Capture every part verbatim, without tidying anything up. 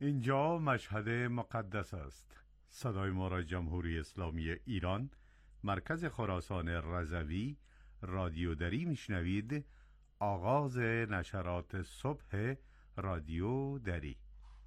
اینجا مشهد مقدس است. صدای ما را جمهوری اسلامی ایران، مرکز خراسان رضوی، رادیو دری میشنوید. آغاز نشرات صبح رادیو دری.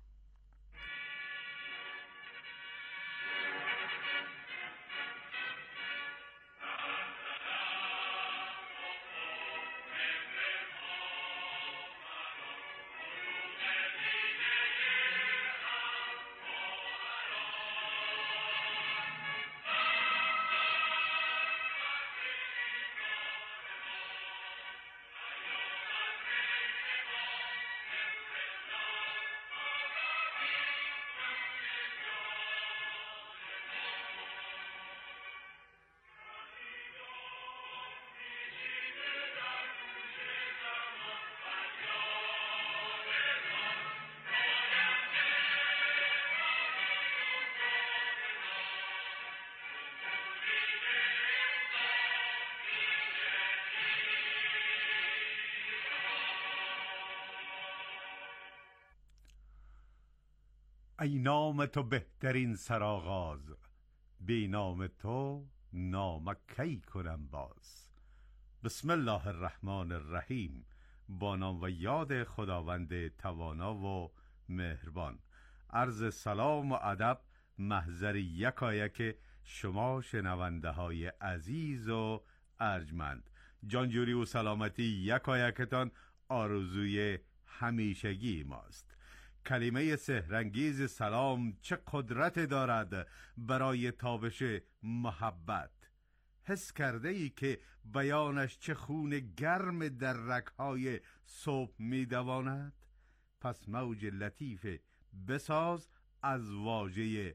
ای نام تو بهترین سرآغاز، بی نام تو نام کی کنم باز. بسم الله الرحمن الرحیم. با نام و یاد خداوند توانا و مهربان. عرض سلام و ادب محضر یکایک شما شنونده های عزیز و ارجمند. جانجوری و سلامتی یکایکتان آرزوی همیشگی ماست. کلمه سحرانگیز سلام چه قدرت دارد برای تابش محبت. حس کرده ای که بیانش چه خون گرم در رگ‌های صبح می دواند؟ پس موج لطیف بساز از واژه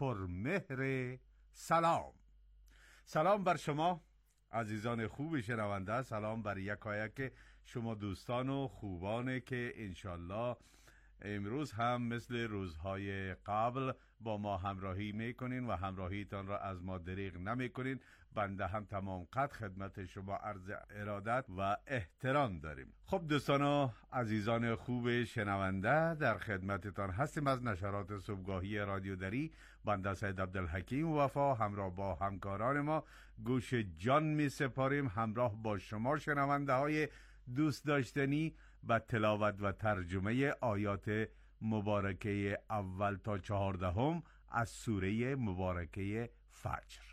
پرمهر سلام. سلام بر شما عزیزان خوب شنونده، سلام بر یکایک شما دوستان و خوبانه که انشالله امروز هم مثل روزهای قبل با ما همراهی میکنین و همراهیتان را از ما دریغ نمیکنین. بنده هم تمام قد خدمت شما عرض ارادت و احترام داریم. خب دوستان و عزیزان خوب شنونده، در خدمتتان هستیم از نشرات صبحگاهی رادیو دری. بنده سید عبدالحکیم وفا همراه با همکاران ما گوش جان می سپاریم همراه با شما شنونده های دوست داشتنی و تلاوت و ترجمه آیات مبارکه اول تا چهاردهم از سوره مبارکه فجر.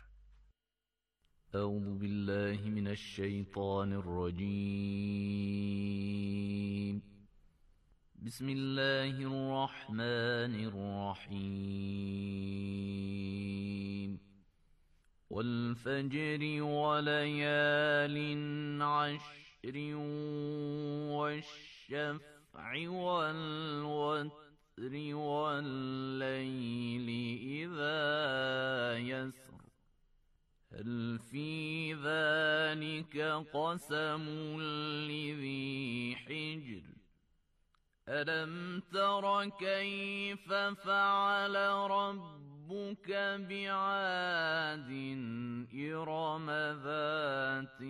اعوذ بالله من الشیطان الرجیم. بسم الله الرحمن الرحیم. والفجر وليال عشر والشفع والوتر والليل إذا يسر هل في ذلك قسم لذي حجر ألم تر كيف فعل ربك بعاد إرم ذات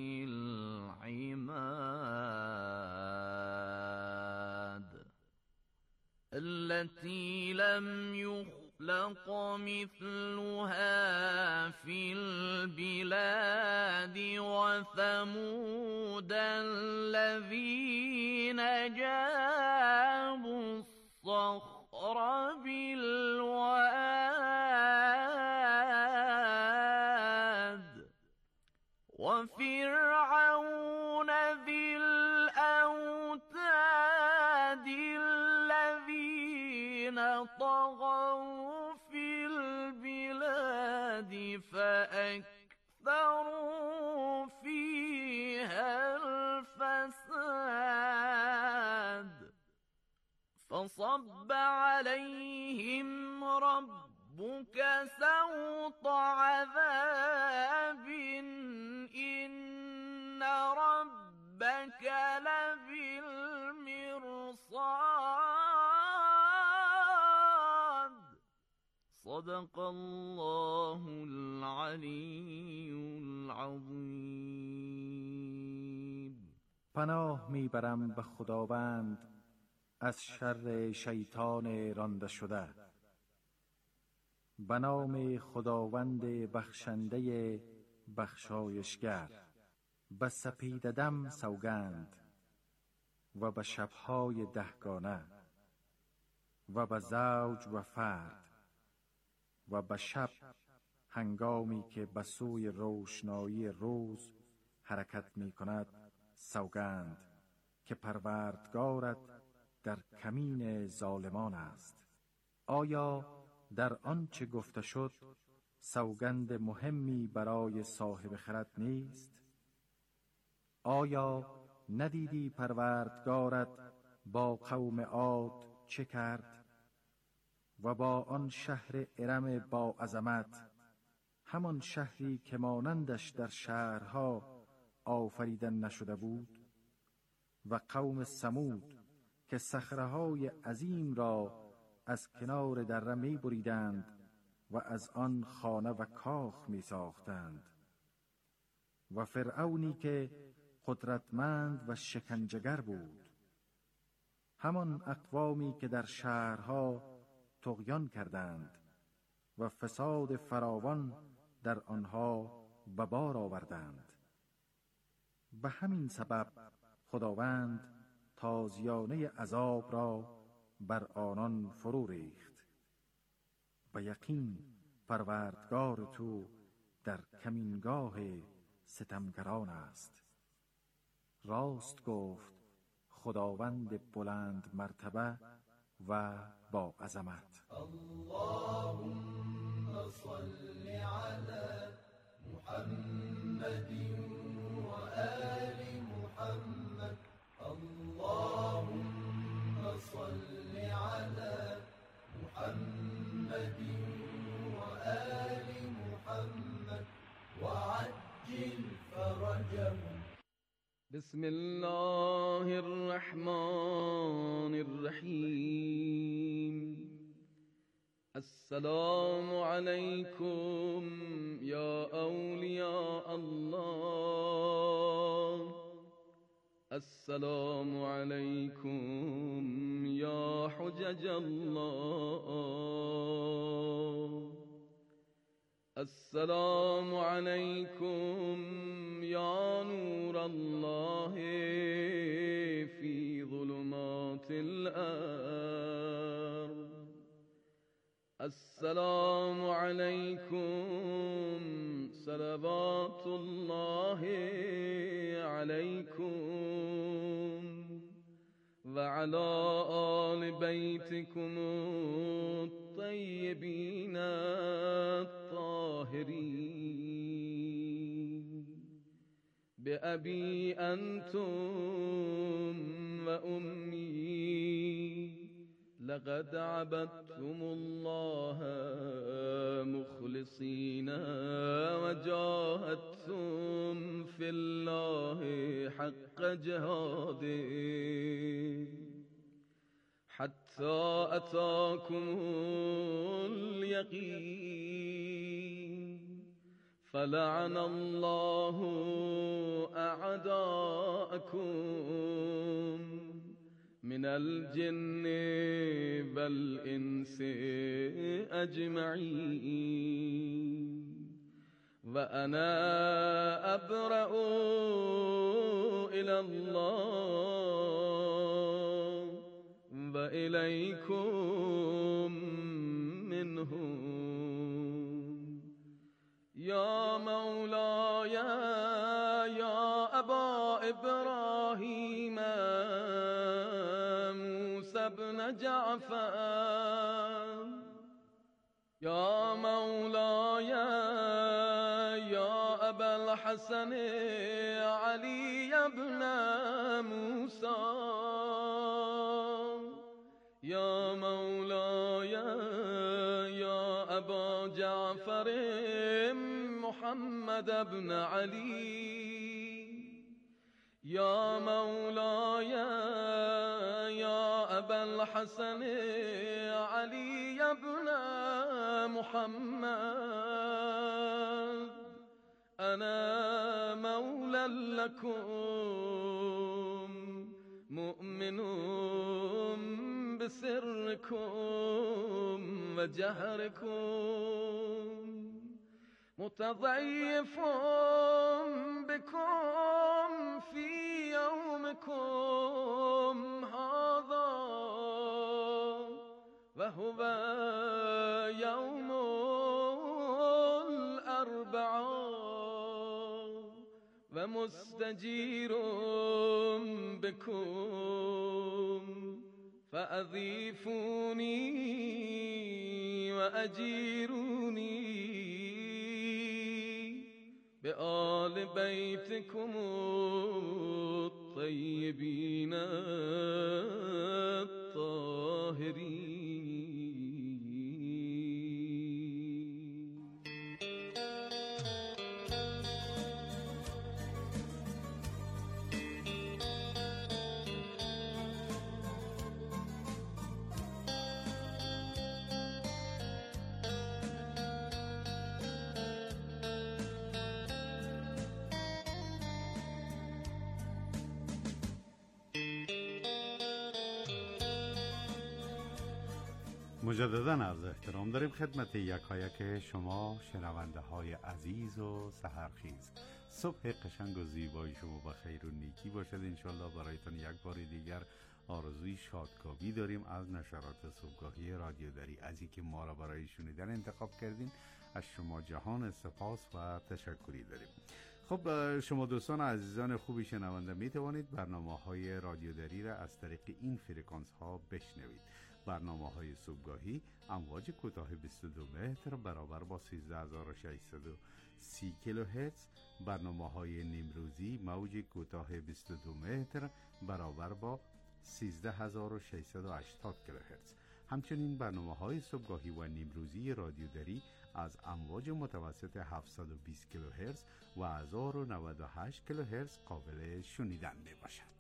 العماد التي لم يخلق مثلها في البلاد وثمود الذين جابوا الصخر بالواد وفرعون ذي الأوتاد الذين طغوا في البلاد فأكثروا فيها الفساد فصب عليهم ربك سوط عذاب إن ربك لبالمرصاد. صدق الله العلی العظیم. پناه میبرم به خداوند از شر شیطان رانده شده. به نام خداوند بخشنده بخشایشگر. به سپید دم سوگند و به شبهای دهگانه و به زوج و فرد و به شب هنگامی که به سوی روشنایی روز حرکت می کند سوگند که پروردگارت در کمین ظالمان است. آیا در آنچه گفته شد سوگند مهمی برای صاحب خرد نیست؟ آیا ندیدی پروردگارت با قوم عاد چه کرد و با آن شهر ارم با عظمت، همان شهری که مانندش در شهرها آفریدن نشده بود، و قوم ثمود که صخره‌های عظیم را از کنار دره می بریدند و از آن خانه و کاخ می ساختند، و فرعونی که قدرتمند و شکنجه‌گر بود، همان اقوامی که در شهرها طغیان کردند و فساد فراوان در آنها به بار آوردند. به همین سبب خداوند تازیانه عذاب را بر آنان فرو ریخت. به یقین پروردگار تو در کمینگاه ستمگران است. راست گفت خداوند بلند مرتبه و با عظمت. اللهم صل على محمد و آل محمد. اللهم صل على محمد و آل محمد وعجل فرجهم. بسم الله الرحمن الرحیم. السلام علیکم یا اولیاء الله. السلام علیکم یا حجج الله. السلام علیکم یا نور الله فی ظلمات الارض. السلام علیکم صلوات الله علیکم و علی آل بیتکم الطیبین الطاهرین. بأبی انتم و امی لقد عبدتم الله مخلصین و جاهدتم فی الله حق جهاده حتی اتاکم الیقین. فلعن الله اعداءکم من الجن والانس اجمعین. و انا ابرأ الی الله و الیکم منهم. یا مولاي یا ابا ابراهیم موسی بن جعفر. یا مولاي یا ابا الحسن علی بن موسی. یا مولاي یا ابا جعفر محمد بن علی. یا مولاي یا ابا الحسن علی بن محمد. انا مولا لكم مؤمن سركم وجهركم متضيف بكم في يومكم هذا وهو يوم الأربعاء ومستجير بكم فأضيفوني وأجيروني بآل بيتكم الطيبين الطاهرين. مجددا عرض احترام داریم خدمت یکایک شما شنونده های عزیز و سحرخیز. صبح قشنگ و زیبای شما با خیر و نیکی باشد انشالله. برایتان یک بار دیگر آرزوی شادکامی داریم از نشرات صبحگاهی رادیو دری. از اینکه ما را برای شنیدن انتخاب کردین از شما جهان سپاس و تشکری داریم. خب شما دوستان عزیزان خوبی شنونده می توانید برنامه های رادیو دری را از طریق این فرکانس ها بشنوید. برنامه های صبحگاهی امواج کوتاه بیست و دو متر برابر با سیزده هزار و ششصد و سی کیلوهرتز، برنامه های نیمروزی موج کوتاه بیست و دو متر برابر با سیزده هزار و ششصد و هشتاد کیلوهرتز. همچنین برنامه های صبحگاهی و نیمروزی رادیو دری از امواج متوسط هفتصد و بیست کیلوهرتز و هزار و نود و هشت کیلوهرتز قابل شنیدن می باشد.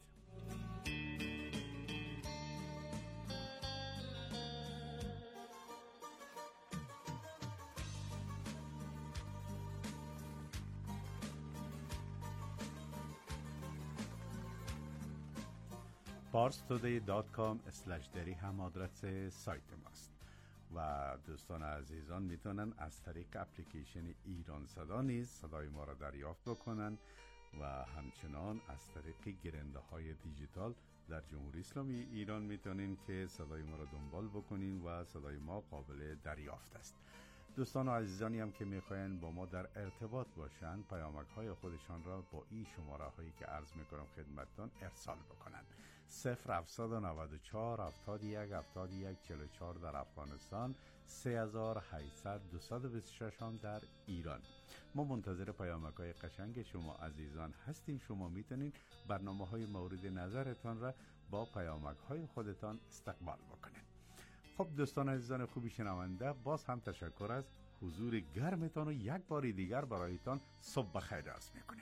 پارس تودی دات کام اسلش دری هم آدرس سایت ماست و دوستان عزیزان میتونن از طریق اپلیکیشن ایران صدا نیز صدای ما را دریافت بکنن و همچنان از طریق گرنده های دیجیتال در جمهوری اسلامی ایران میتونین که صدای ما را دنبال بکنین و صدای ما قابل دریافت است. دوستان و عزیزانی هم که میخواین با ما در ارتباط باشن پیامک های خودشان را با این شماره هایی که عرض میکنم خدمتتان ارسال بکنن. صفر هفتصد و نود و چهار هفتاد و یک هفتاد و یک چهل و چهار در افغانستان، سه هزار و هشتصد دویست و بیست و شش هم در ایران. ما منتظر پیامک های قشنگ شما عزیزان هستیم. شما میتونید برنامه های مورد نظرتان را با پیامک های خودتان استقبال بکنید. خب دوستان عزیزان خوبی شنونده، باز هم تشکر از حضور گرمتان و یک بار دیگر برایتان صبح بخیر عرض میکنیم.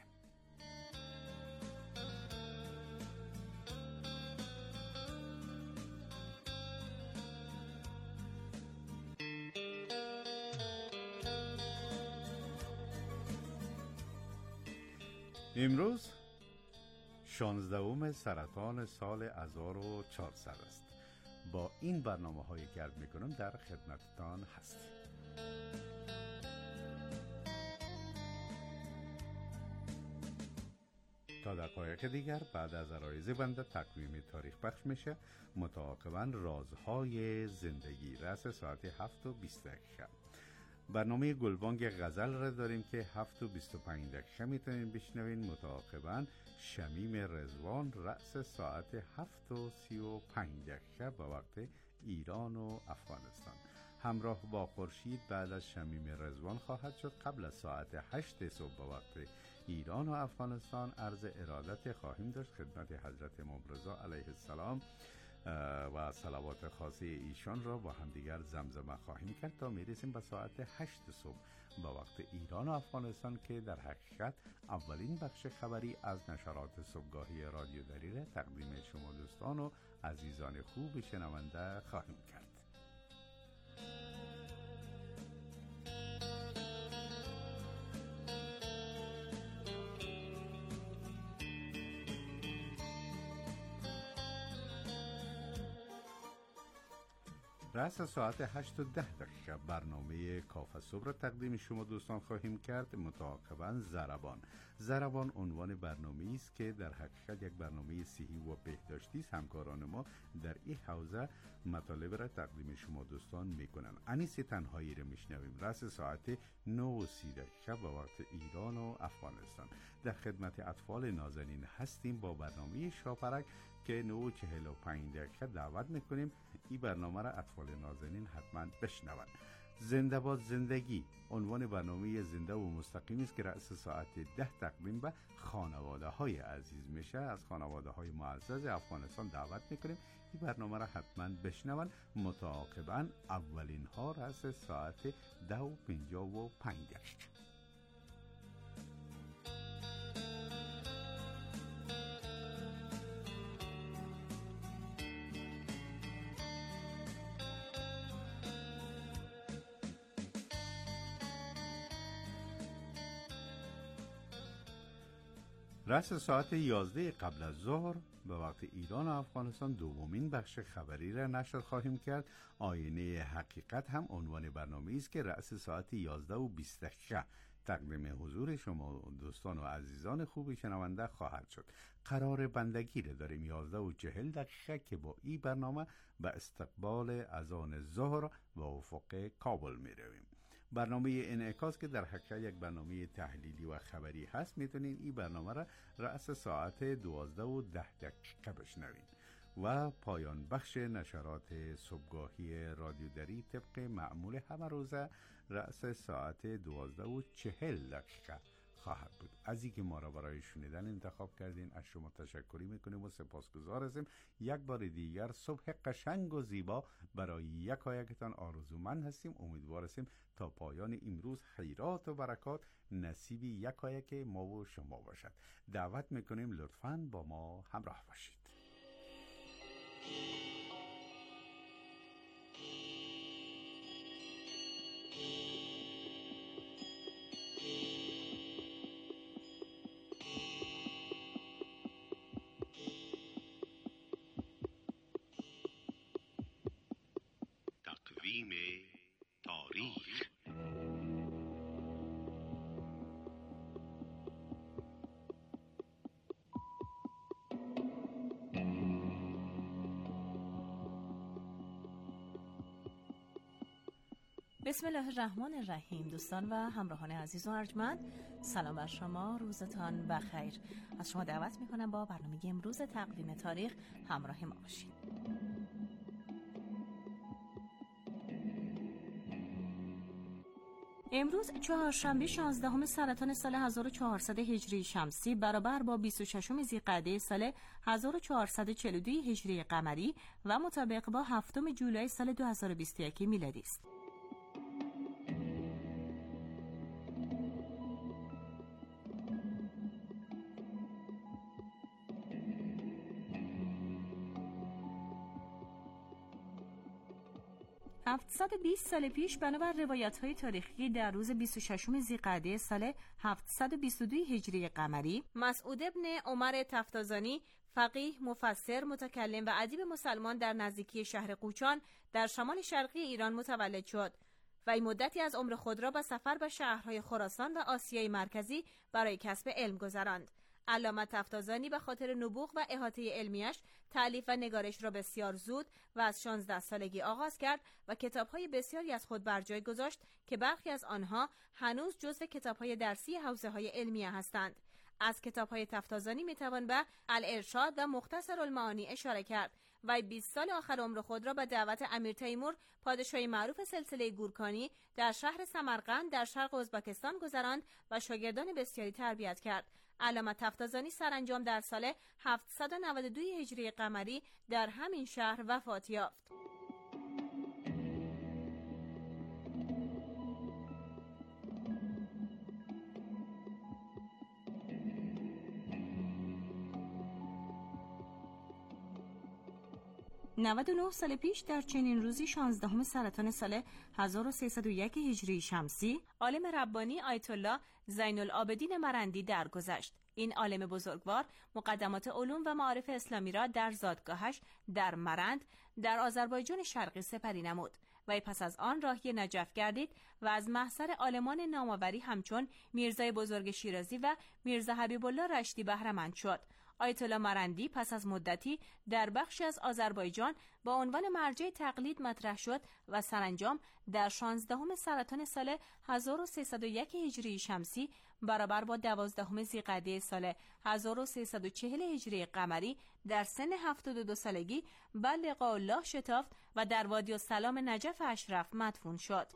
امروز شانزدهم سرطان سال هزار و چهارصد است. با این برنامه هایی که عرض میکنم در خدمتتان هستیم. تا دقایق دیگر بعد از عرایض بنده تقویم تاریخ پخش میشه. متعاقباً رازهای زندگی رأس ساعت هفت و بیست دقیقه. برنامه گلبانگ غزل را داریم که هفت و بیست و پنج دقیقه میتونین بشنوین. متعاقباً شمیم رضوان رأس ساعت هفت و سی و پنج دقیقه با وقت ایران و افغانستان. همراه با خورشید بعد از شمیم رضوان خواهد شد. قبل از ساعت هشت صبح با وقت ایران و افغانستان عرض ارادت خواهیم داشت خدمت حضرت امام رضا علیه السلام و صلوات خاصه ایشان را با همدیگر زمزمه خواهیم کرد تا میرسیم به ساعت هشت صبح با وقت ایران و افغانستان که در حقیقت اولین بخش خبری از نشرات صبحگاهی رادیو دری را تقدیم شما دوستان و عزیزان خوب شنونده خواهیم کرد. رأس ساعت هشت و ده دقیقه برنامه کافه صبح را تقدیم شما دوستان خواهیم کرد. متعاقباً ضربان ضربان عنوان برنامه است که در حقیقت یک برنامه صحی و بهداشتی است. همکاران ما در این حوزه مطالب را تقدیم شما دوستان میکنن. انیس تنهایی را میشنویم. رأس ساعت نه و سی دقیقه به وقت ایران و افغانستان. در خدمت اطفال نازنین هستیم با برنامه شاپرک که نه و چهل و پنج دقیقه دعوت میکنیم این برنامه را اطفال نازنین حتما بشنوند. زنده باد زندگی عنوان برنامه زنده و مستقیم است که رأس ساعت ده تقدیم به خانواده های عزیز میشه. از خانواده های معزز افغانستان دعوت میکنیم این برنامه را حتما بشنوند. متعاقباً اولین ها رأس ساعت ده و پنجاه و پنج دقیقه. رأس ساعت یازده قبل از ظهر به وقت ایران و افغانستان دومین بخش خبری را نشر خواهیم کرد. آینه حقیقت هم عنوان برنامه است که رأس ساعت یازده و بیست دقیقه تقدیم حضور شما دوستان و عزیزان خوب شنونده خواهد شد. قرار بندگی را داریم یازده و چهل دقیقه که با این برنامه به استقبال اذان ظهر و افق کابل می رویم. برنامه انعکاس که در حقیقت یک برنامه تحلیلی و خبری هست میتونین این برنامه را رأس ساعت دوازده و ده دقیقه بشنوین. و پایان بخش نشرات صبحگاهی رادیو دری طبق معمول همه روزه رأس ساعت دوازده و چهل دقیقه خواهد بود. از اینکه ما را برای شنیدن انتخاب کردین از شما تشکری میکنیم و سپاسگزار هستیم. یک بار دیگر صبح قشنگ و زیبا برای یکایکتان آرزومند هستیم. امیدوار هستیم تا پایان امروز خیرات و برکات نصیب یکایک ما و شما باشد. دعوت میکنیم لطفاً با ما همراه باشید. تقویم تاریخ. بسم الله الرحمن الرحیم. دوستان و همراهان عزیز و ارجمند، سلام بر شما، روزتان بخیر. از شما دعوت میکنم با برنامه امروز تقویم تاریخ همراه ما باشید. امروز چهارشنبه شانزدهم سرطان سال هزار و چهارصد هجری شمسی برابر با بیست و ششم ذی‌قعده سال هزار و چهارصد و چهل و دو هجری قمری و مطابق با هفتم جولای سال دو هزار و بیست و یک میلادی است. هفتصد و بیست سال پیش بنابر روایت‌های تاریخی در روز بیست و ششم ذی‌قعده سال هفتصد و بیست و دو هجری قمری، مسعود ابن عمر تفتازانی، فقیه، مفسر، متکلم و ادیب مسلمان در نزدیکی شهر قوچان در شمال شرقی ایران متولد شد و این مدتی از عمر خود را به سفر به شهرهای خراسان و آسیای مرکزی برای کسب علم گذراند. علامه تفتازانی به خاطر نبوغ و احاطه علمیش تألیف و نگارش را بسیار زود و از شانزده سالگی آغاز کرد و کتاب‌های بسیاری از خود بر جای گذاشت که برخی از آنها هنوز جزو کتاب‌های درسی حوزه‌های علمیه هستند. از کتاب‌های تفتازانی می‌توان به الارشاد و مختصر المعانی اشاره کرد و بیست سال آخر عمر خود را به دعوت امیر تیمور، پادشاه معروف سلسله گورکانی، در شهر سمرقند در شرق ازبکستان گذراند و شاگردان بسیاری تربیت کرد. علامه تفتازانی سرانجام در سال هفتصد و نود و دو هجری قمری در همین شهر وفات یافت. نود و نه سال پیش در چنین روزی شانزدهم سرطان سال هزار و سیصد و یک هجری شمسی، عالم ربانی آیت الله زین العابدین مرندی درگذشت. این عالم بزرگوار مقدمات علوم و معارف اسلامی را در زادگاهش در مرند در آذربایجان شرقی سپری نمود و پس از آن راهی نجف گردید و از محضر عالمان نامآوری همچون میرزای بزرگ شیرازی و میرزا حبیب الله رشدی بهره مند شد. آیت الله مرندی پس از مدتی در بخشی از آذربایجان با عنوان مرجع تقلید مطرح شد و سرانجام در شانزدهم سرطان سال هزار و سیصد و یک هجری شمسی برابر با دوازدهم ذیقعده سال هزار و سیصد و چهل هجری قمری در سن هفتاد و دو سالگی به لقاء الله شتافت و در وادی السلام نجف اشرف مدفون شد.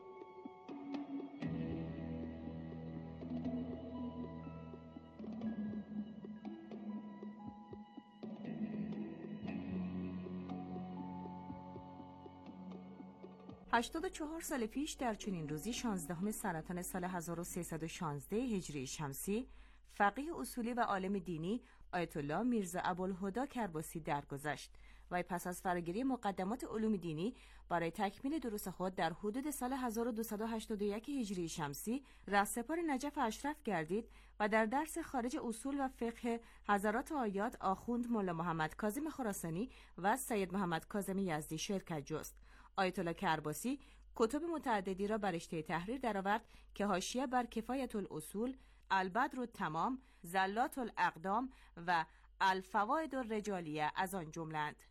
هشتاد و چهار سال پیش در چنین روزی شانزدهم سرطان سال هزار و سیصد و شانزده هجری شمسی فقیه اصولی و عالم دینی آیت الله میرزا ابوالهدی کرباسی درگذشت و پس از فراگیری مقدمات علوم دینی برای تکمیل دروس خود در حدود سال هزار و دویست و هشتاد و یک هجری شمسی رهسپار نجف اشرف گردید و در درس خارج اصول و فقه حضرات آیات آخوند مولا محمد کاظم خراسانی و سید محمد کاظم یزدی شرکت جست. آیت الله کرباسی کتب متعددی را بر رشته تحریر درآورد که حاشیه بر کفایت الاصول، البدر التمام، زلات الاقدام و الفوائد الرجالیه از آن جمله‌اند.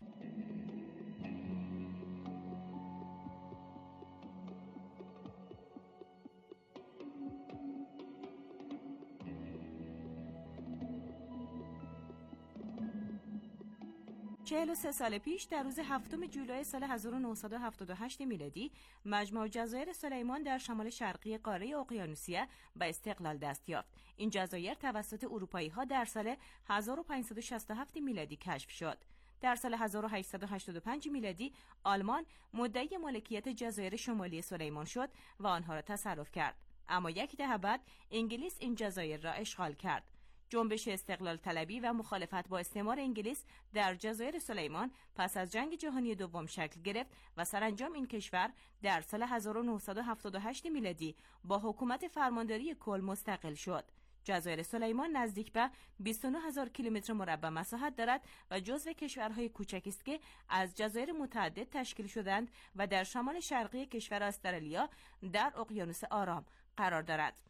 چهل و سه سال پیش در روز هفتم جولای سال هزار و نهصد و هفتاد و هشت میلادی مجمع جزایر سلیمان در شمال شرقی قاره اقیانوسیه به استقلال دست یافت. این جزایر توسط اروپایی‌ها در سال هزار و پانصد و شصت و هفت میلادی کشف شد. در سال هزار و هشتصد و هشتاد و پنج میلادی آلمان مدعی مالکیت جزایر شمالی سلیمان شد و آنها را تصرف کرد. اما یک دهه بعد انگلیس این جزایر را اشغال کرد. جنبش استقلال طلبی و مخالفت با استعمار انگلیس در جزایر سلیمان پس از جنگ جهانی دوم شکل گرفت و سرانجام این کشور در سال هزار و نهصد و هفتاد و هشت میلادی با حکومت فرمانداری کل مستقل شد. جزایر سلیمان نزدیک به بیست و نه هزار کیلومتر مربع مساحت دارد و جزو کشورهای کوچکی است که از جزایر متعدد تشکیل شدند و در شمال شرقی کشور استرالیا در اقیانوس آرام قرار دارد.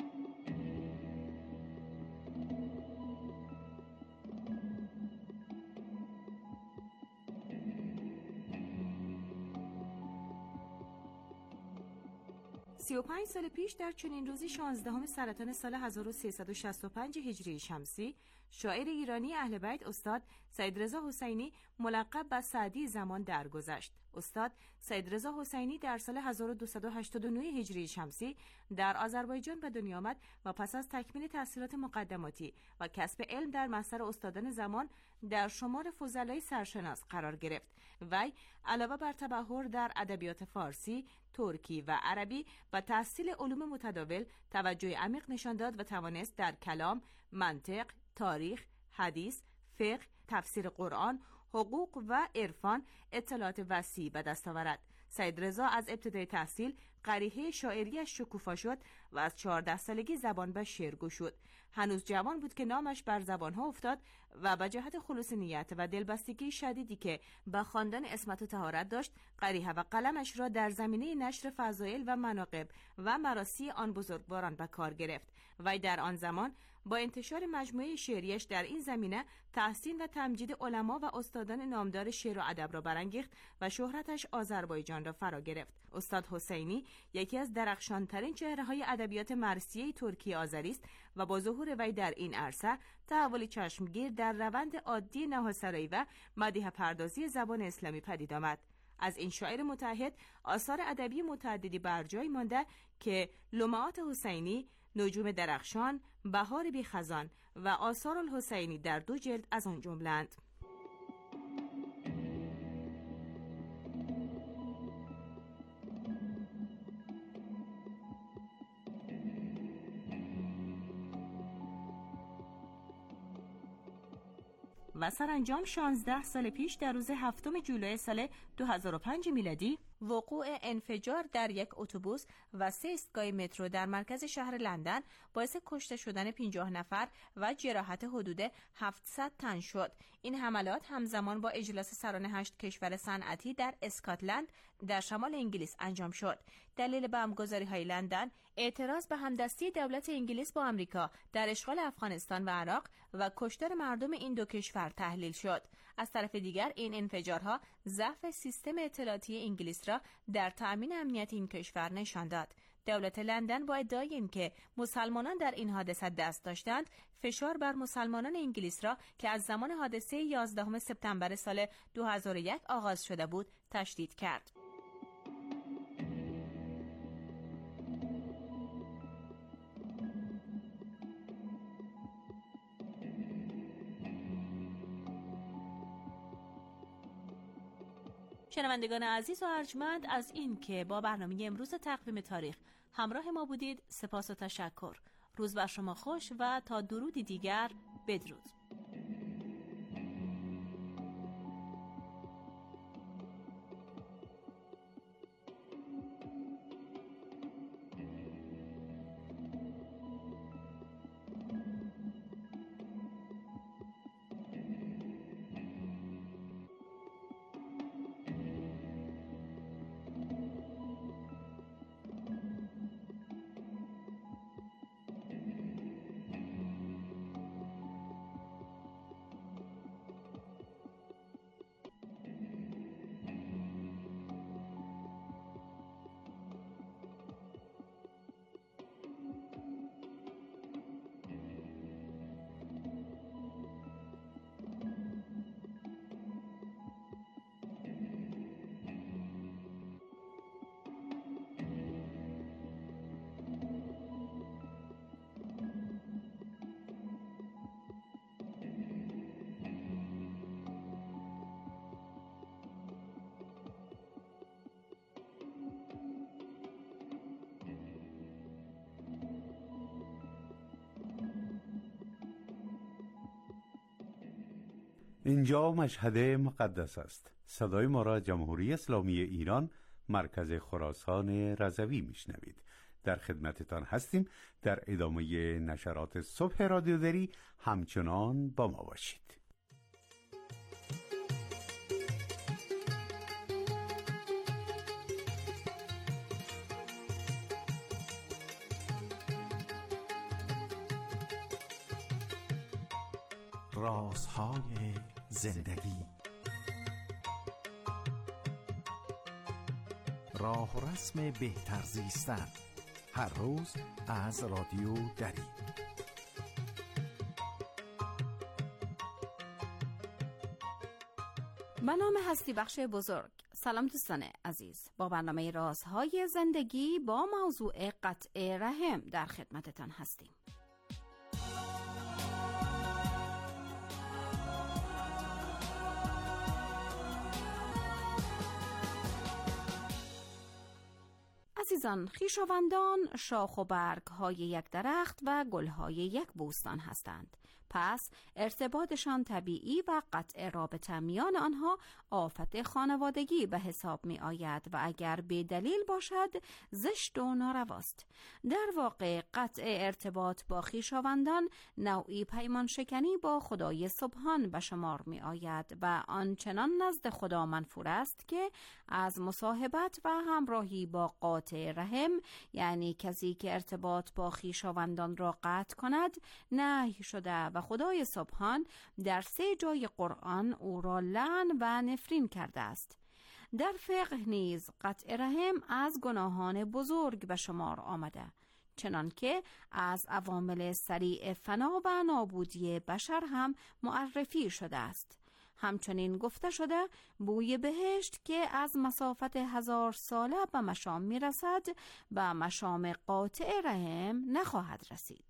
سی و پنج سال پیش در چنین روزی شانزدهم سرطان سال هزار و سیصد و شصت و پنج هجری شمسی شاعر ایرانی اهل بیت استاد سید رضا حسینی ملقب به سعدی زمان درگذشت. استاد سید رضا حسینی در سال هزار و دویست و هشتاد و نه هجری شمسی در آذربایجان به دنیا آمد و پس از تکمیل تحصیلات مقدماتی و کسب علم در مصدر استادان زمان در شمار فضلای سرشناس قرار گرفت. وی علاوه بر تبحر در ادبیات فارسی، ترکی و عربی و تحصیل علوم متداول توجه عمیق نشان داد و توانست در کلام، منطق، تاریخ، حدیث، فقه، تفسیر قرآن، حقوق و عرفان اطلاعات وسیع به دست آورد. سید رضا از ابتدای تحصیل قریحه شاعریش شکوفا شد و از چهارده سالگی زبان به شعر گشود. هنوز جوان بود که نامش بر زبانها افتاد و به جهت خلوص نیت و دلبستگی شدیدی که به خواندن عصمت و طهارت داشت، قریحه و قلمش را در زمینه نشر فضایل و مناقب و مراسی آن بزرگواران به کار گرفت. و در آن زمان با انتشار مجموعه شعریش در این زمینه تحسین و تمجید علما و استادان نامدار شعر و ادب را برانگیخت و شهرتش آذربایجان را فرا گرفت. استاد حسینی یکی از درخشانترین چهره‌های ادبیات مرثیه ترکی آذری است و با ظهور وی در این عرصه تحولی چشمگیر در روند عادی نهادسرایی و مدیح پردازی زبان اسلامی پدید آمد. از این شاعر متعهد آثار ادبی متعددی بر جای مانده که لمعات حسینی، نجوم درخشان، بهار بی خزان و آثار الحسینی در دو جلد از آن جمله‌اند. و سرانجام شانزده سال پیش در روز هفتم جولای سال دو هزار و پنج میلادی وقوع انفجار در یک اتوبوس و سه ایستگاه مترو در مرکز شهر لندن باعث کشته شدن پنجاه نفر و جراحت حدود هفتصد تن شد. این حملات همزمان با اجلاس سران هشت کشور صنعتی در اسکاتلند در شمال انگلیس انجام شد. دلیل بمبگذاری‌های لندن اعتراض به همدستی دولت انگلیس با آمریکا در اشغال افغانستان و عراق و کشتار مردم این دو کشور تحلیل شد. از طرف دیگر این انفجارها ضعف سیستم اطلاعاتی انگلیس را در تأمین امنیت این کشور نشان داد. دولت لندن با ادعای اینکه مسلمانان در این حادثه دست داشتند، فشار بر مسلمانان انگلیس را که از زمان حادثه یازدهم سپتامبر سال دو هزار و یک آغاز شده بود، تشدید کرد. شنوندگان عزیز و ارجمند، از این که با برنامه امروز تقویم تاریخ همراه ما بودید سپاس و تشکر. روز بر شما خوش و تا درودی دیگر بدرود. اینجا مشهد مقدس است. صدای ما را جمهوری اسلامی ایران، مرکز خراسان رضوی میشنوید. در خدمتتان هستیم. در ادامه نشرات صبح رادیو دری همچنان با ما باشید. رازهای زندگی، راه و رسم بهتر زیستن، هر روز از رادیو دری. به نام هستی بخش بزرگ. سلام دوستان عزیز، با برنامه رازهای زندگی با موضوع قطع رحم در خدمتتان هستیم. عزیزان، خویشاوندان شاخ و برگ های یک درخت و گل های یک بوستان هستند. پس ارتباطشان طبیعی و قطع رابطه میان آنها آفت خانوادگی به حساب می آید و اگر به دلیل باشد زشت و نارواست. در واقع قطع ارتباط با خویشاوندان نوعی پیمان شکنی با خدای سبحان به شمار می آید و آنچنان نزد خدا منفور است که از مصاحبت و همراهی با قاطع رحم، یعنی کسی که ارتباط با خویشاوندان را قطع کند، نهی شده و خدای سبحان در سه جای قرآن او را لعن و نفرین کرده است. در فقه نیز قطع رحم از گناهان بزرگ به شمار آمده، چنان که از عوامل سریع فنا و نابودی بشر هم معرفی شده است. همچنین گفته شده بوی بهشت که از مسافت هزار ساله به مشام می رسد و مشام قاطع رحم نخواهد رسید.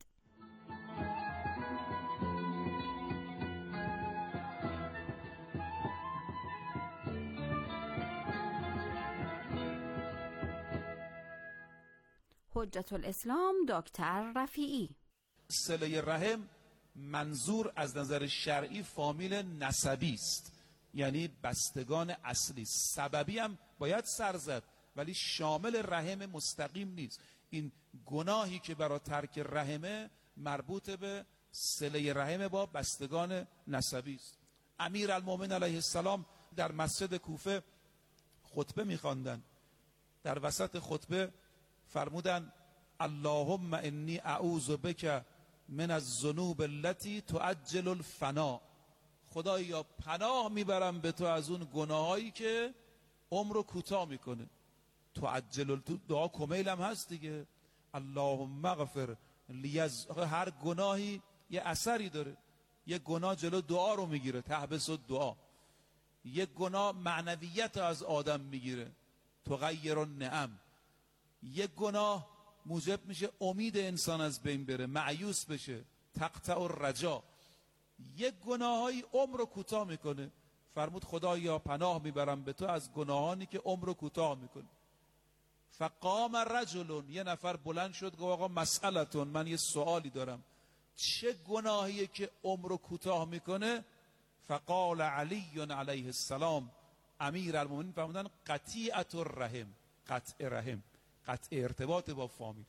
حجت الاسلام دکتر رفیعی: صله رحم منظور از نظر شرعی فامیل نسبی است یعنی بستگان اصلی. سببی هم باید سر زد ولی شامل رحم مستقیم نیست. این گناهی که برای ترک رحمه مربوط به صله رحم با بستگان نسبی است. امیر المومنین علیه السلام در مسجد کوفه خطبه می‌خواندند. در وسط خطبه فرمودند اللهم انی اعوذ بک من الذنوب التي تعجل الفنا. خدایا پناه میبرم به تو از اون گناهایی که عمر رو کوتاه میکنه. تعجل، تو دعا کمیل هم هست دیگه، اللهم اغفر لیز. هر گناهی یه اثری داره. یه گناه جلو دعا رو میگیره، تحبس الدعا. یه گناه معنویت رو از آدم میگیره، تغیر النعم. یه گناه موجب میشه امید انسان از بین بره، مایوس بشه، تقطع الرجا. یک گناهایی عمر رو کوتاه میکنه. فرمود خدایا پناه میبرم به تو از گناهانی که عمر رو کوتاه میکنه. فقام رجل، یه نفر بلند شد گفت آقا مسئلتون، من یه سوالی دارم، چه گناهیه که عمر رو کوتاه میکنه؟ فقال علی علیه السلام، امیر المومنین فرمودن قطیعت الرحم، قطع رحم، قطع ارتباط با فامیل.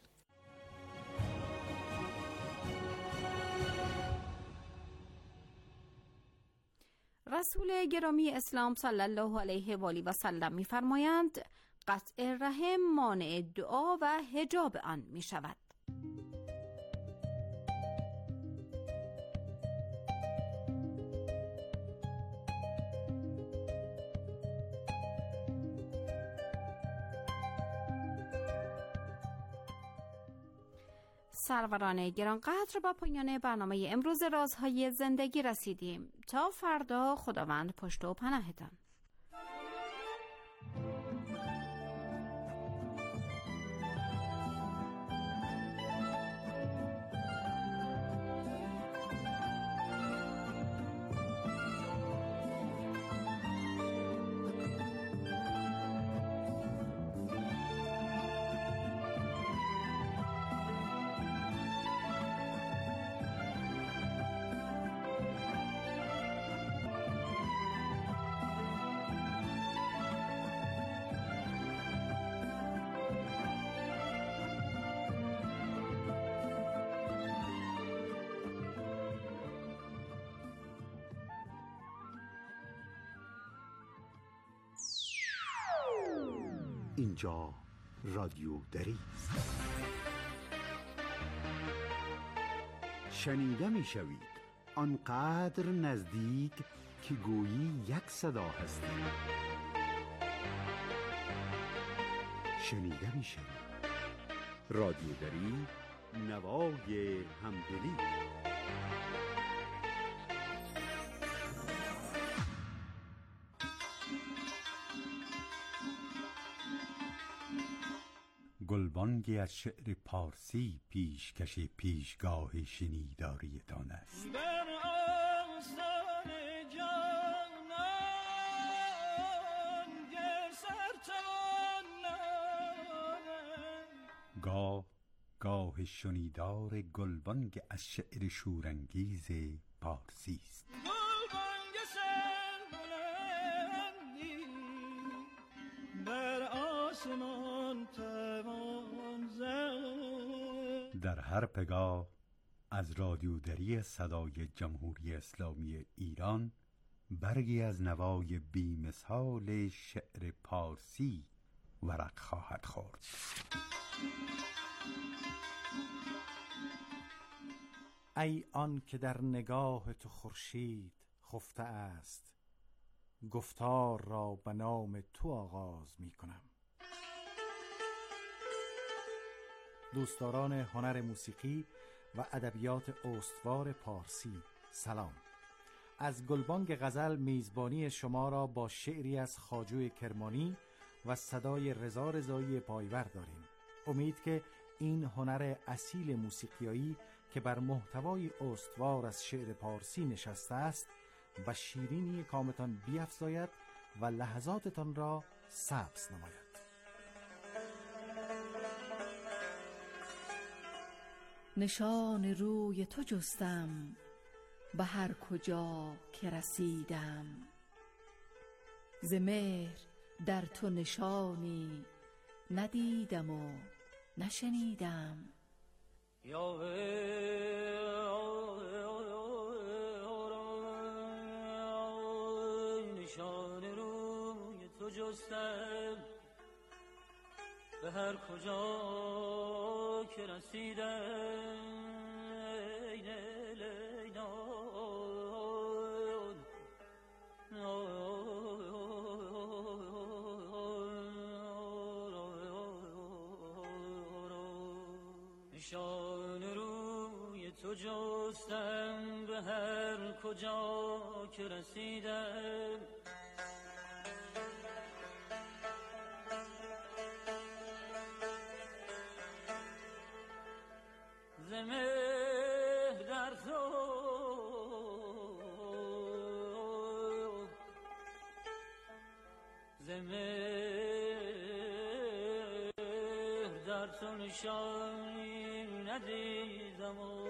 رسول گرامی اسلام صلی الله علیه و آله و سلم می‌فرمایند قطع رحم مانع دعا و حجاب آن می‌شود. سروران گرانقدر، با پایان برنامه امروز رازهای زندگی رسیدیم. تا فردا، خداوند پشت و پناهتان. اینجا رادیو دری است. شنیده می شوید آنقدر نزدیک که گویی یک صدا هستید. شنیده می شوید رادیو دری، نوای همدلی. گلبانگی از شعر پارسی پیشکش پیشگاه شنیداریتان است. گاه گاه شنیدار گلبانگ از شعر شورانگیز پارسی است. در هر پگاه از رادیو دری صدای جمهوری اسلامی ایران برگی از نوای بی‌مثال شعر پارسی ورق خواهد خورد. ای آن که در نگاه تو خورشید خفته است، گفتار را به نام تو آغاز می کنم. دوستداران هنر موسیقی و ادبیات استوار پارسی، سلام. از گلبانگ غزل میزبانی شما را با شعری از خواجوی کرمانی و صدای رضا رضایی پایور داریم. امید که این هنر اصیل موسیقیایی که بر محتوای استوار از شعر پارسی نشسته است و شیرینی کامتان بیفزاید و لحظاتتان را سبز نماید. نشان روی تو جستم به هر کجا که رسیدم، ز مهر در تو نشانی ندیدم و نشنیدم. یا نشان روی تو جستم به هر کجا که رسیدم. نشان روی تو جستم به هر کجا که رسیدم. ز مهر در تو ز مهر در تو نشانی ندیدم و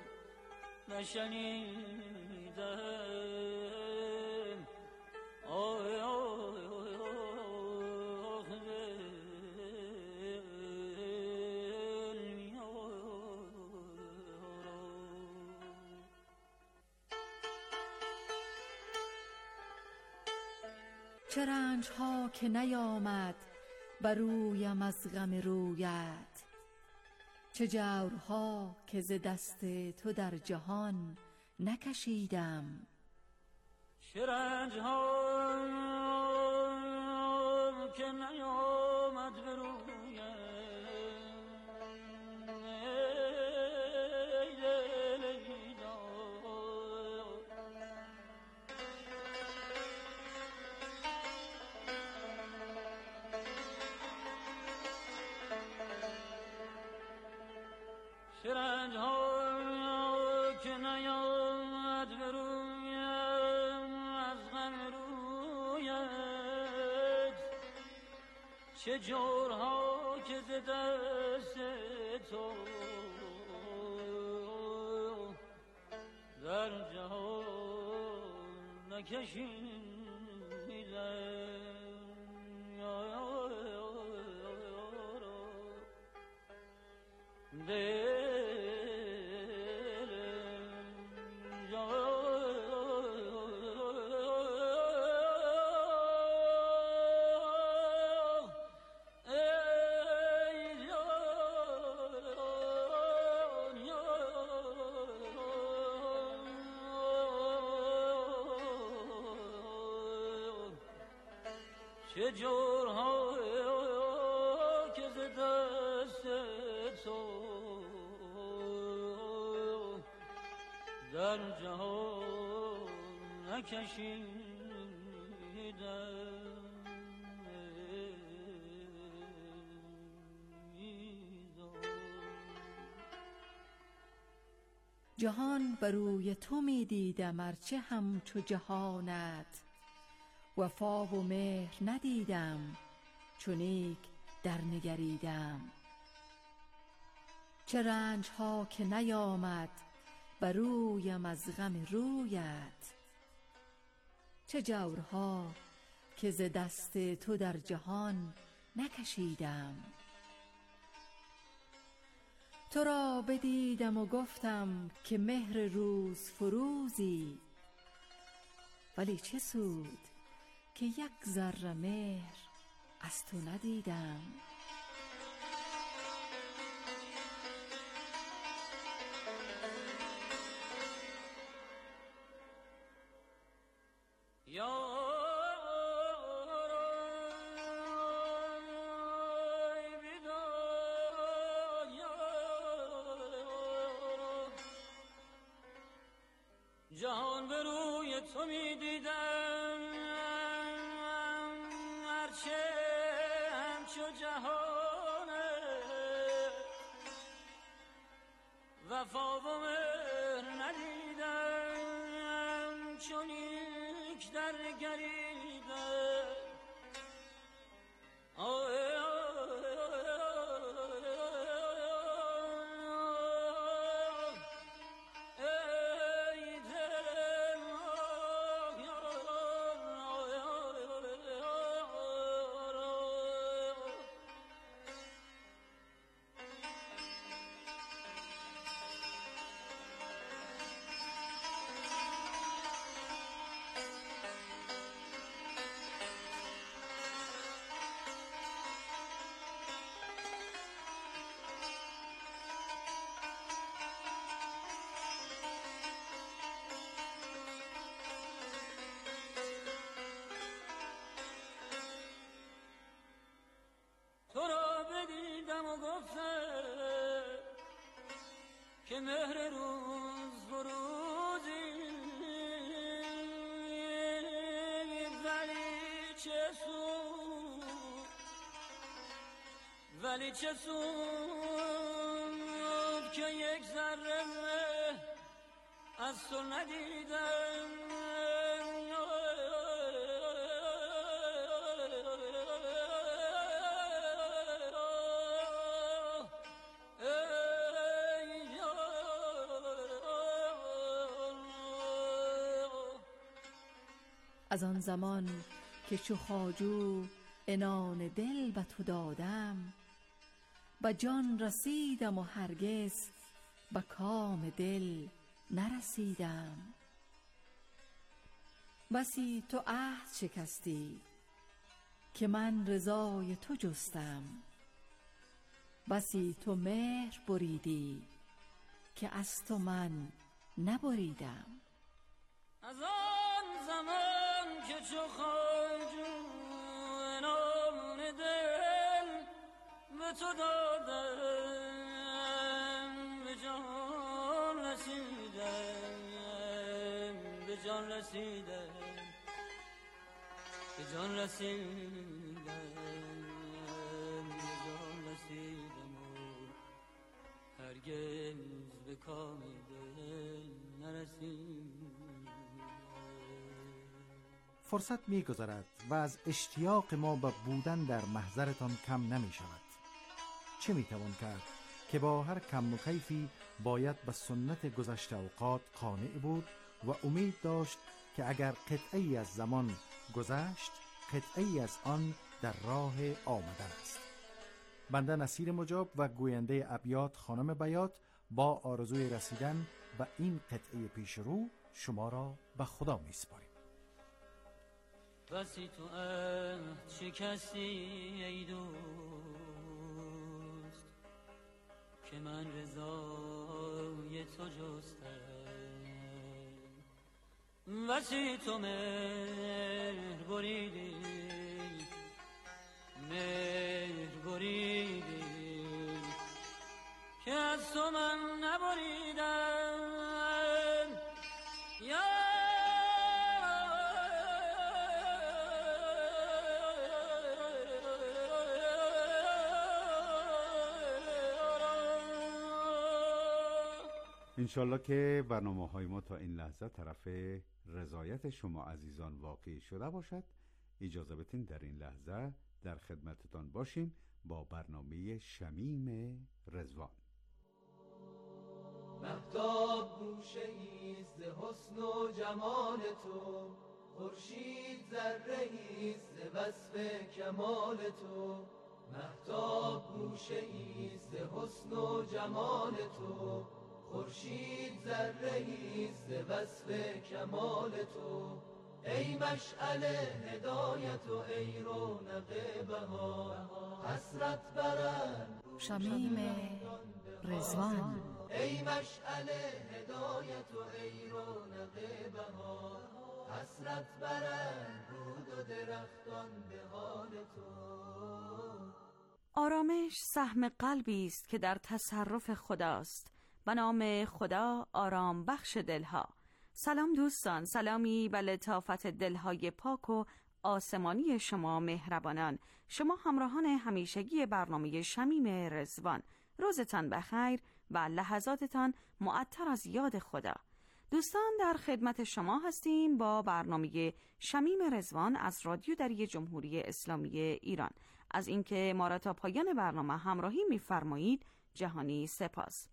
نشنیدم. آی آی آی چه رنج ها که نیامد برویم از غم رویت، چه جورها که ز دست تو در جهان نکشیدم. چه رنج ها که نیامد برویم چه رنج ها که نیامد برویم از غم رویت، چه جورها که ز دست تو در جهان نکشیدم. چه جورها که ز دست تو در جهان نکشیدم. جهان بروی تو می دیدم ارچه همچو جهانت، وفا و مهر ندیدم چونیک در نگریدم. چه رنج ها که نیامد برویم از غم رویت، چه جورها که ز دست تو در جهان نکشیدم. تو را بدیدم و گفتم که مهر روز فروزی، ولی چه سود که یک ذره مهر از تو ندیدم. جهان به روی تو می دیدم هرچه همچو جهانه، وفا و مهر ندیدم چونیک در نگریدم. که مهر روز فروزی، ولی چه سود ولی چه سود که یک ذره از تو ندیدم. از آن زمان که چو خواجو عنان دل به تو دادم، به جان رسیدم و هرگز به کام دل نرسیدم. بسی تو عهد شکستی که من رضای تو جستم، بسی تو مهر بریدی که از تو من نبریدم. از آن زمان که چو خواجو عنان دل به تو دادم، به جان رسیدم، به جان رسیدم، به جان رسیدم، به جان رسیدم و هرگز به کام دل نرسیدم. فرصت می گذرد و از اشتیاق ما به بودن در محضرتان کم نمی شود. چه می توان کرد که با هر کم و کیفی باید به سنت گذشته اوقات قانع بود و امید داشت که اگر قطعی از زمان گذشت، قطعی از آن در راه آمدن است. بنده نصیر مجاب و گوینده ابیات خانم بیات با آرزوی رسیدن به این قطعه پیش رو شما را به خدا می سپاریم. بسی تو عهد شکستی ای دوست که من رضای تو جستم، بسی تو مهر بریدی مهر بریدی که از تو من نبریدم. یا انشالله که برنامه های ما تا این لحظه طرف رضایت شما عزیزان واقعی شده باشد. اجازه بدین در این لحظه در خدمتتان باشیم با برنامه شمیم رضوان. مهتاب گوشه ایست ز حسن و جمال تو، خورشید ذره ایست ز وصف کمال تو. مهتاب گوشه ایست ز حسن و جمال تو، خورشید ذره ایست ز وصف کمال تو. ای مشعل هدایت و ای رونق بهار، حسرت برند شمیم رضوان. ای مشعل هدایت و ای رونق بهار، حسرت برند رود و درختان به حال تو. آرامش سهم قلبی است که در تصرف خداست. به نام خدا آرام بخش دلها. سلام دوستان، سلامی به لطافت دلهای پاک و آسمانی شما مهربانان، شما همراهان همیشگی برنامه شمیم رضوان. روزتان بخیر و لحظاتتان معطر از یاد خدا. دوستان، در خدمت شما هستیم با برنامه شمیم رضوان از رادیو دری جمهوری اسلامی ایران. از اینکه ما را تا پایان برنامه همراهی می‌فرمایید جهانی سپاس.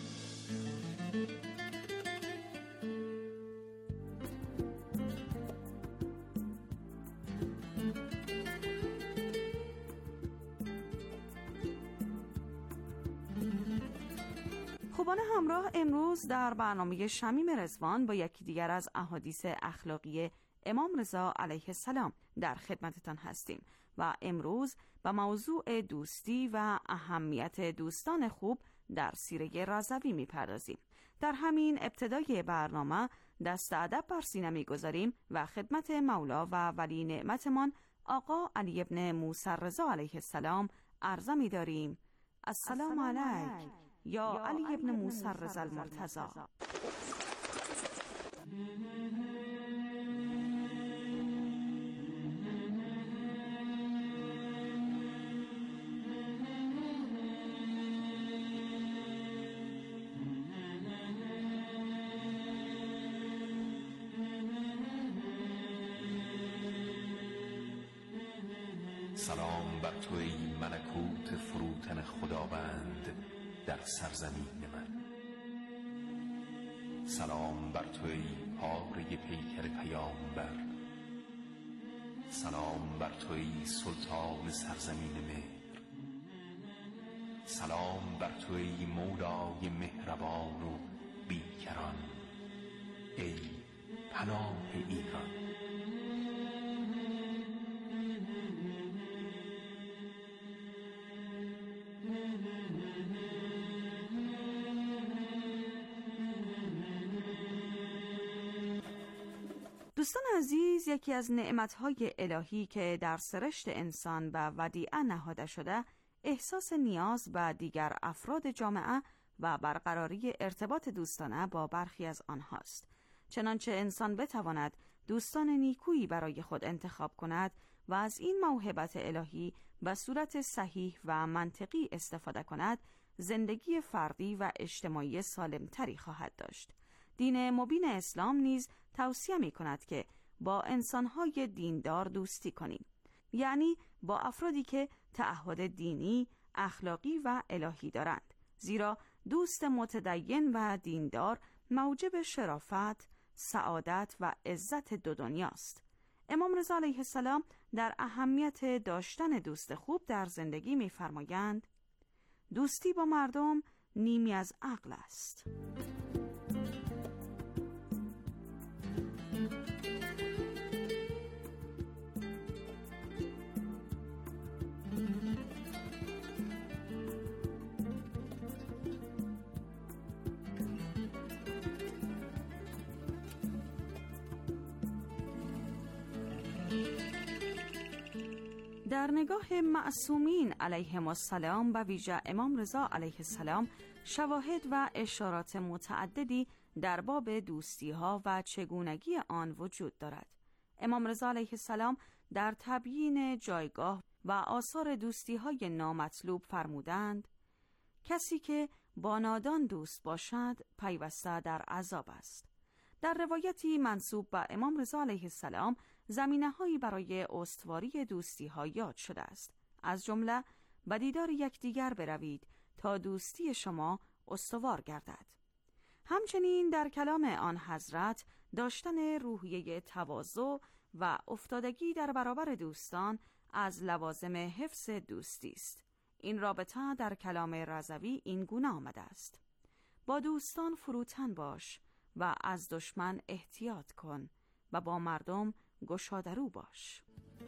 خوبان همراه، امروز در برنامه شمیم رضوان با یکی دیگر از احادیث اخلاقی امام رضا علیه السلام در خدمتتان هستیم و امروز به موضوع دوستی و اهمیت دوستان خوب در سیره رضوی میپردازیم. در همین ابتدای برنامه دست ادب بر سینه میگذاریم و خدمت مولا و ولی نعمتمان آقا علی ابن موسی رضا علیه السلام عرضه می‌داریم: السلام علیک یا علی ابن موسی رضا المرتضی. سلام بر تو ای ملکوت فروتن خداوند در سرزمین من. سلام بر تو ای پاره پیکر پیامبر. سلام بر تو ای سلطان سرزمین مهر. سلام بر تو ای مولای مهربان و بیکران، ای پناه ایران. دوستان عزیز، یکی از نعمت‌های الهی که در سرشت انسان به ودیعه نهاده شده، احساس نیاز به دیگر افراد جامعه و برقراری ارتباط دوستانه با برخی از آنهاست. چنانچه انسان بتواند دوستان نیکویی برای خود انتخاب کند و از این موهبت الهی به صورت صحیح و منطقی استفاده کند، زندگی فردی و اجتماعی سالمتری خواهد داشت. دین مبین اسلام نیز توصیه می کند که با انسانهای دیندار دوستی کنیم، یعنی با افرادی که تعهد دینی، اخلاقی و الهی دارند، زیرا دوست متدین و دیندار موجب شرافت، سعادت و عزت دو دنیاست. امام رضا علیه السلام در اهمیت داشتن دوست خوب در زندگی می فرمایند: دوستی با مردم نیمی از عقل است. در نگاه معصومین علیهم السلام و ویژه امام رضا علیه السلام، شواهد و اشارات متعددی در باب دوستی ها و چگونگی آن وجود دارد. امام رضا علیه السلام در تبیین جایگاه و آثار دوستی های نامطلوب فرمودند: کسی که با نادان دوست باشد پیوسته در عذاب است. در روایتی منسوب به امام رضا علیه السلام زمینه‌هایی برای استواری دوستی‌ها یاد شده است. از جمله به دیدار یکدیگر بروید تا دوستی شما استوار گردد. همچنین در کلام آن حضرت داشتن روحیه تواضع و افتادگی در برابر دوستان از لوازم حفظ دوستی است. این رابطه در کلام رضوی این گونه آمده است: با دوستان فروتن باش و از دشمن احتیاط کن و با مردم گشادرو باش.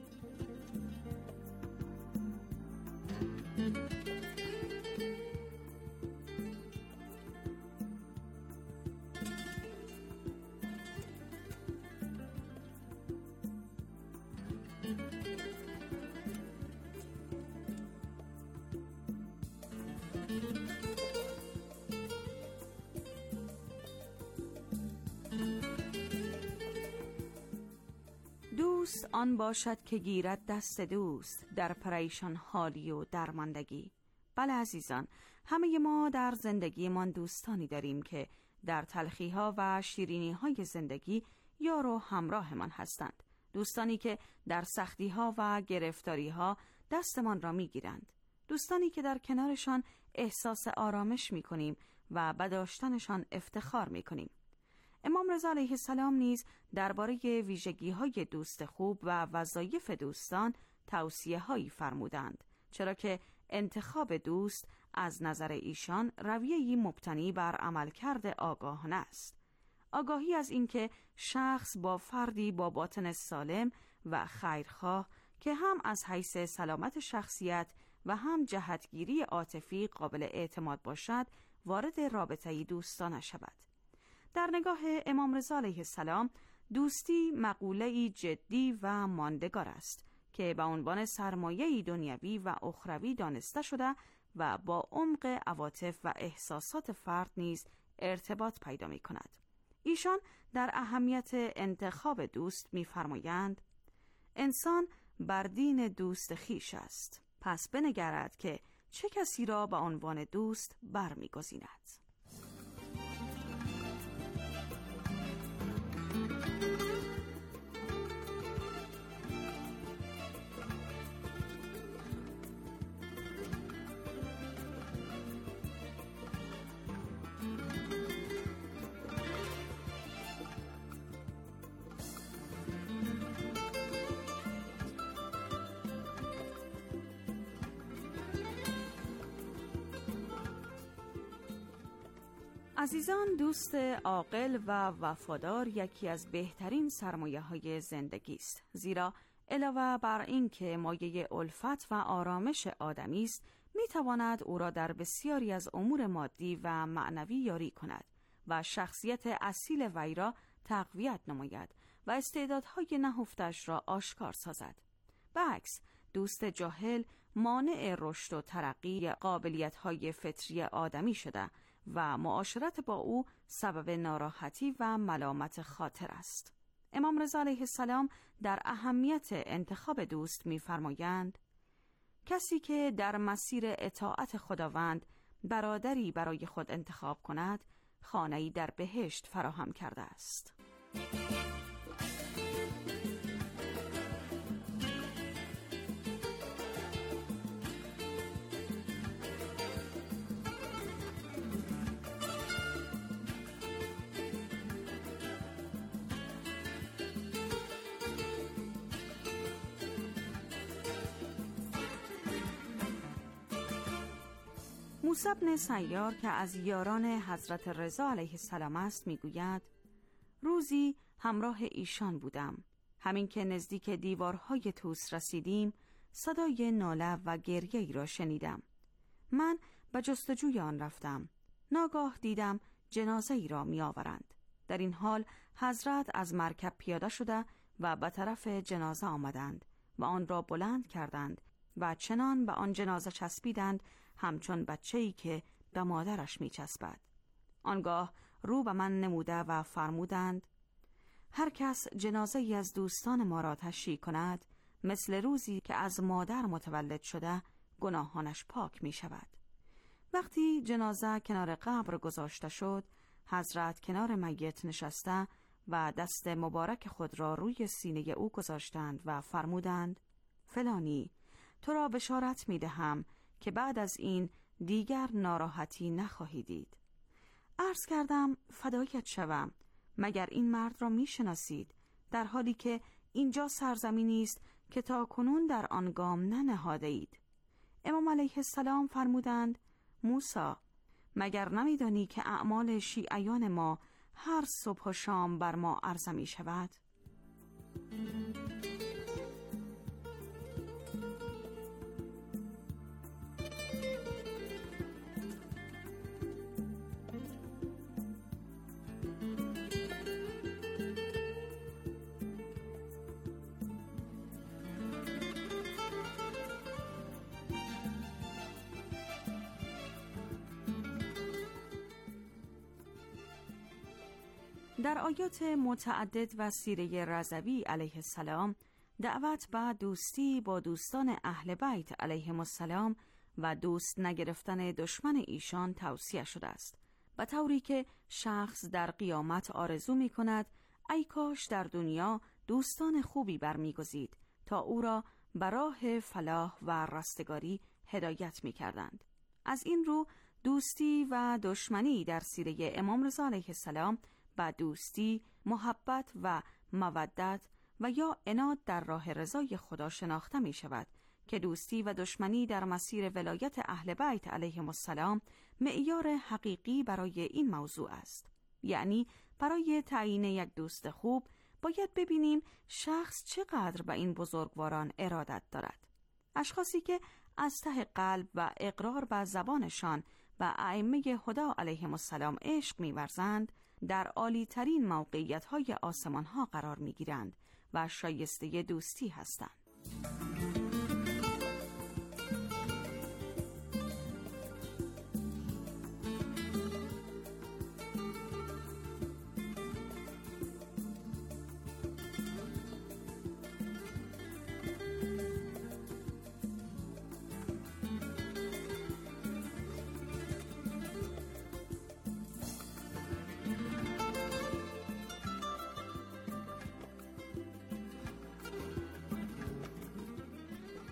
دوست آن باشد که گیرد دست دوست در پریشان حالی و درماندگی. بله عزیزان، همه ما در زندگیمان دوستانی داریم که در تلخی‌ها و شیرینی‌های زندگی یار و همراهمان هستند. دوستانی که در سختی‌ها و گرفتاری‌ها دستمان را می‌گیرند. دوستانی که در کنارشان احساس آرامش می‌کنیم و به داشتنشان افتخار می‌کنیم. امام رضا علیه السلام نیز درباره ویژگی‌های دوست خوب و وظایف دوستان توصیه‌هایی فرمودند، چرا که انتخاب دوست از نظر ایشان رویه‌ای مبتنی بر عملکرد آگاهانه است. آگاهی از اینکه شخص با فردی با باطن سالم و خیرخواه که هم از حیث سلامت شخصیت و هم جهتگیری عاطفی قابل اعتماد باشد، وارد رابطه‌ای دوستانه شود. در نگاه امام رضا علیه السلام، دوستی مقوله‌ای جدی و ماندگار است که به عنوان سرمایه‌ای دنیوی و اخروی دانسته شده و با عمق عواطف و احساسات فرد نیز ارتباط پیدا می کند. ایشان در اهمیت انتخاب دوست می فرمایند انسان بر دین دوست خیش است، پس بنگرد که چه کسی را به عنوان دوست برمی‌گزیند. عزیزان، دوست عاقل و وفادار یکی از بهترین سرمایه‌های زندگی است، زیرا علاوه بر این که مایه الفت و آرامش آدمی است، می‌تواند او را در بسیاری از امور مادی و معنوی یاری کند و شخصیت اصیل وی را تقویت نماید و استعدادهای نهفتش را آشکار سازد. برعکس، دوست جاهل مانع رشد و ترقی قابلیت‌های فطری آدمی شده و معاشرت با او سبب ناراحتی و ملامت خاطر است. امام رضا علیه السلام در اهمیت انتخاب دوست می‌فرمایند کسی که در مسیر اطاعت خداوند برادری برای خود انتخاب کند، خانه‌ای در بهشت فراهم کرده است. موسی بن سیار که از یاران حضرت رضا علیه السلام است میگوید روزی همراه ایشان بودم. همین که نزدیک دیوارهای طوس رسیدیم صدای ناله و گریه ای را شنیدم. من به جستجوی آن رفتم. ناگاه دیدم جنازه ای را می آورند. در این حال حضرت از مرکب پیاده شده و به طرف جنازه آمدند و آن را بلند کردند و چنان به آن جنازه چسبیدند همچون بچه‌ای که به مادرش می چسبد. آنگاه رو به من نموده و فرمودند هر کس جنازه ای از دوستان ما را تشییع کند مثل روزی که از مادر متولد شده گناهانش پاک می شود. وقتی جنازه کنار قبر گذاشته شد، حضرت کنار میت نشسته و دست مبارک خود را روی سینه او گذاشتند و فرمودند فلانی، تو را بشارت می دهم که بعد از این دیگر ناراحتی نخواهی دید. عرض کردم فدایت شوم، مگر این مرد را می شناسید، در حالی که اینجا سرزمینی است که تا کنون در آن گام ننهاده اید. امام علیه السلام فرمودند موسی، مگر نمیدانی که اعمال شیعیان ما هر صبح و شام بر ما عرضه می شود؟ در آیات متعدد و سیره رضوی علیه السلام دعوت به دوستی با دوستان اهل بیت علیهم السلام و دوست نگرفتن دشمن ایشان توصیه شده است، به طوری که شخص در قیامت آرزو می کند ای کاش در دنیا دوستان خوبی برمیگزید تا او را به راه فلاح و رستگاری هدایت می کردند. از این رو دوستی و دشمنی در سیره امام رضا علیه السلام با دوستی، محبت و مودت و یا عناد در راه رضای خدا شناخته می شود که دوستی و دشمنی در مسیر ولایت اهل بیت علیهم السلام معیار حقیقی برای این موضوع است. یعنی برای تعیین یک دوست خوب باید ببینیم شخص چقدر به این بزرگواران ارادت دارد. اشخاصی که از ته قلب و اقرار به زبانشان و ائمه هدا علیهم السلام عشق می‌ورزند در عالی ترین موقعیت های آسمان ها قرار می گیرند و شایسته دوستی هستند.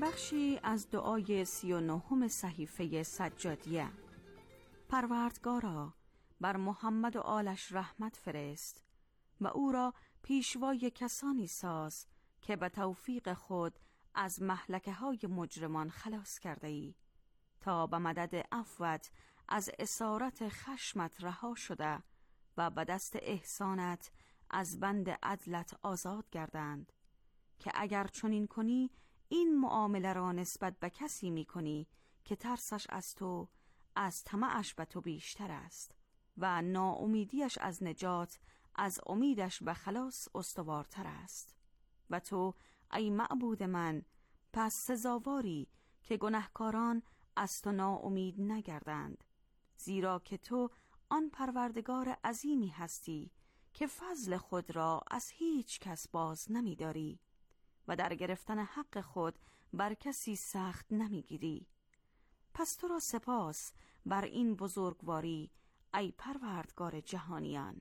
بخشی از دعای سی و نهم صحیفه سجادیه. پروردگارا، بر محمد و آلش رحمت فرست و او را پیشوای کسانی ساز که به توفیق خود از مهلکه های مجرمان خلاص کرده ای، تا به مدد عفوت از اسارت خشمت رها شده و به دست احسانت از بند عدلت آزاد گردند، که اگر چنین کنی این معامله را نسبت به کسی می کنی که ترسش از تو از طمعش به تو بیشتر است و ناامیدیش از نجات از امیدش به خلاص استوارتر است. و تو ای معبود من پس سزاواری که گناهکاران از تو ناامید نگردند، زیرا که تو آن پروردگار عظیمی هستی که فضل خود را از هیچ کس باز نمی داری و در گرفتن حق خود بر کسی سخت نمی گیری. پس تو را سپاس بر این بزرگواری ای پروردگار جهانیان.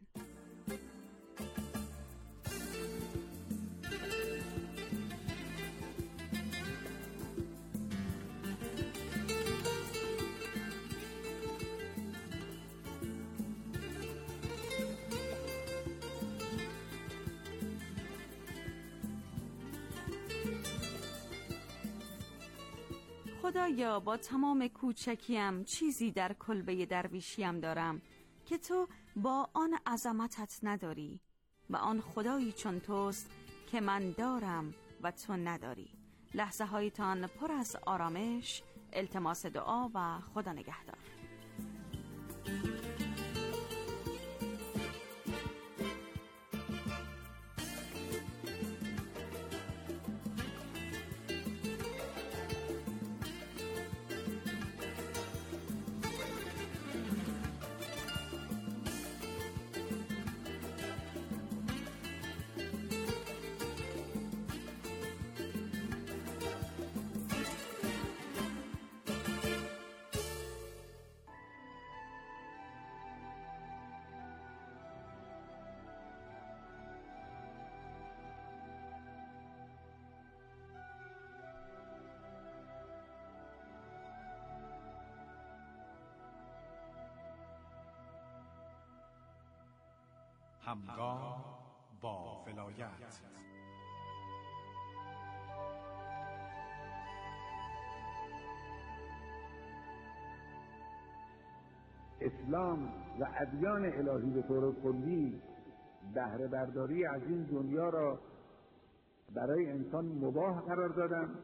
خدایا، با تمام کوچکیم چیزی در کلبه درویشیم دارم که تو با آن عظمتت نداری و آن خدایی چون توست که من دارم و تو نداری. لحظه هایتان پر از آرامش، التماس دعا و خدا نگهدار. همگام با ولایت. اسلام و ادیان الهی به طور کلی بهره برداری از این دنیا را برای انسان مباح قرار دادن،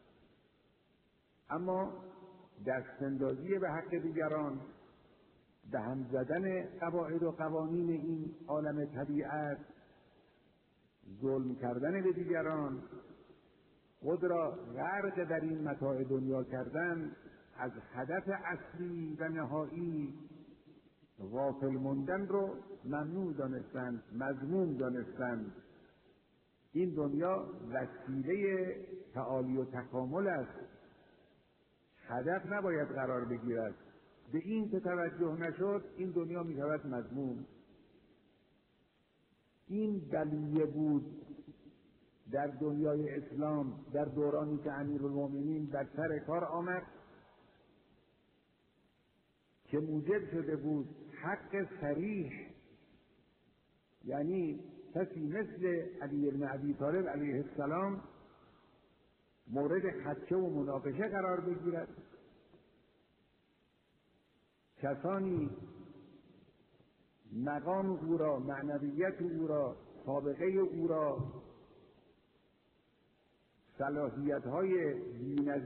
اما دستاندازی به حق دیگران، به هم زدن قواعد و قوانین این عالم طبیعت، ظلم کردن به دیگران، خود را غرق در این متاع دنیا کردن، از هدف اصلی و نهایی غافل موندن رو ممنوع دانستند، مذموم دانستند. این دنیا وسیله تعالی و تکامل است، هدف نباید قرار بگیرد. به این که توجه نشد این دنیا میشود مذموم. این بلیه بود در دنیای اسلام در دورانی که امیرالمومنین در سر کار آمد، که موجب شده بود حق صریح، یعنی کسی مثل علی بن ابی طالب علیه السلام مورد خدشه و مناقشه قرار بگیرد. کسانی مقام او را، معنویت او را، سابقه او را، صلاحیت‌های بی‌نظیر